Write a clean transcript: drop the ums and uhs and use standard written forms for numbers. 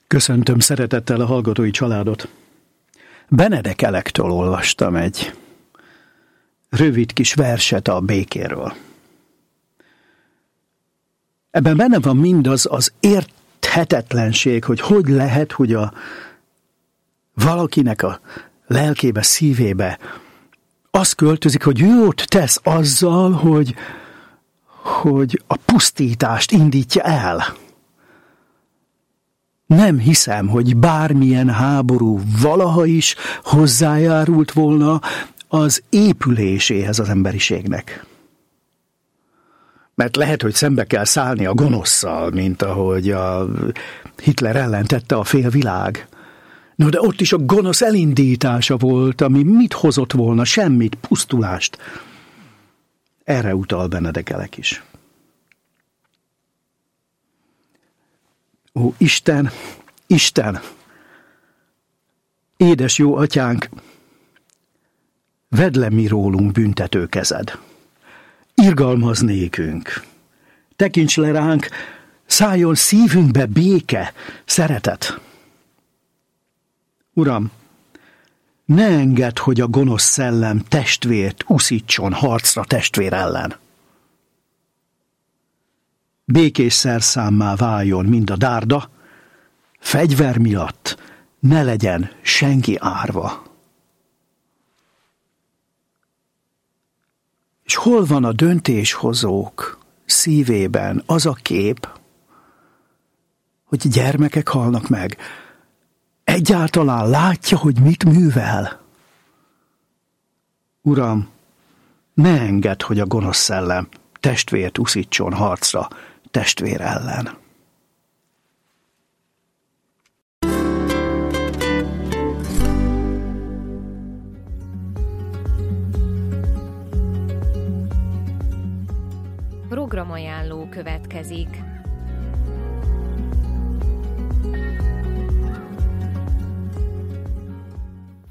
Köszöntöm szeretettel a hallgatói családot. Benedek Elektől olvastam egy rövid kis verset a békéről. Ebben benne van mindaz az érthetetlenség, hogy lehet, hogy valakinek a lelkébe, szívébe az költözik, hogy jót tesz azzal, hogy a pusztítást indítja el. Nem hiszem, hogy bármilyen háború valaha is hozzájárult volna az épüléséhez az emberiségnek. Mert lehet, hogy szembe kell szállni a gonoszszal, mint ahogy a Hitler ellen tette a félvilág. No, de ott is a gonosz elindítása volt, ami mit hozott volna? Semmit, pusztulást. Erre utal Benedek Elek is. Ó, Isten, Isten, édes jó atyánk, vedd le mi rólunk büntető kezed. Irgalmazz nékünk, tekints le ránk, szálljon szívünkbe béke, szeretet. Uram, ne engedd, hogy a gonosz szellem testvért uszítson harcra testvér ellen. Békés szerszámmá váljon mind a dárda, fegyver miatt ne legyen senki árva. És hol van a döntéshozók szívében az a kép, hogy gyermekek halnak meg? Egyáltalán látja, hogy mit művel? Uram, ne engedd, hogy a gonosz szellem testvért uszítson harcra testvér ellen. Programajánló következik.